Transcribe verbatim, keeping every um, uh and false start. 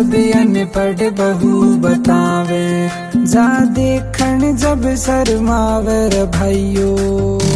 सब अनपढ़ बहू बतावे, जा देखण जब शर्मावे रे भाइयों।